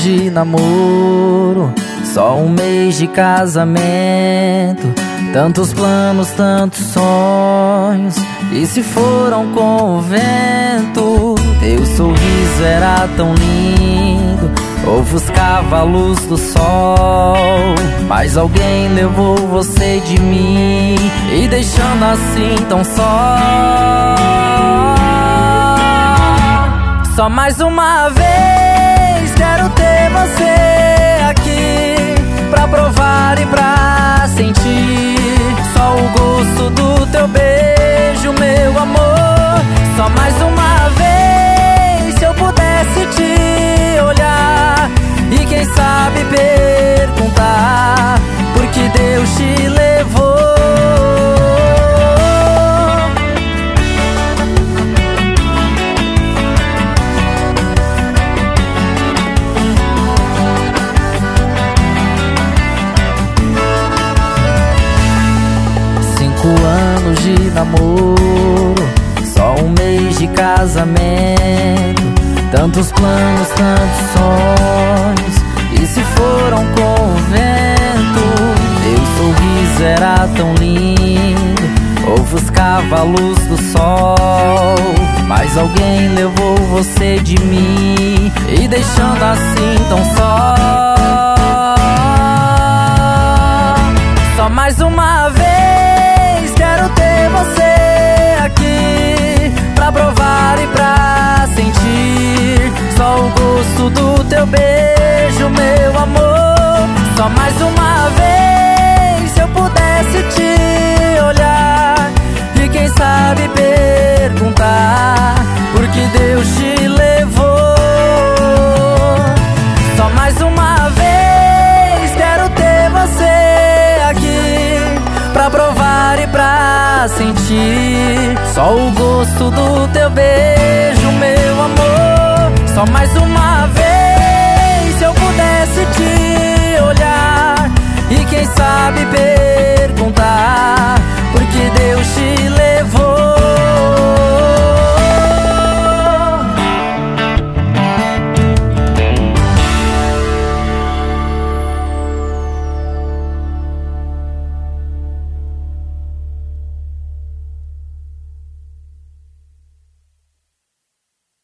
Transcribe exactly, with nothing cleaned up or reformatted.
de namoro, só um mês de casamento. Tantos planos, tantos sonhos, e se foram com o vento. Teu sorriso era tão lindo, ofuscava a luz do sol, mas alguém levou você de mim, e deixando assim tão só. Só mais uma vez quero ter você aqui, pra provar e pra sentir só o gosto do teu beijo, meu amor. Só mais uma vez, se eu pudesse te olhar e quem sabe perguntar por que Deus te levou. Cinco anos de namoro, só um mês de casamento. Tantos planos, tantos sonhos, e se foram com o vento. Teu sorriso era tão lindo, ofuscava a luz do sol, mas alguém levou você de mim, e deixando assim tão só. Só mais uma vez quero ter você aqui, pra provar e pra sentir só o gosto do teu beijo, meu amor. Só mais uma vez, se eu pudesse te olhar e quem sabe perguntar por que Deus te levou. Só mais uma vez quero ter você aqui, pra provar e pra sentir só o gosto do teu beijo, meu amor. Só mais uma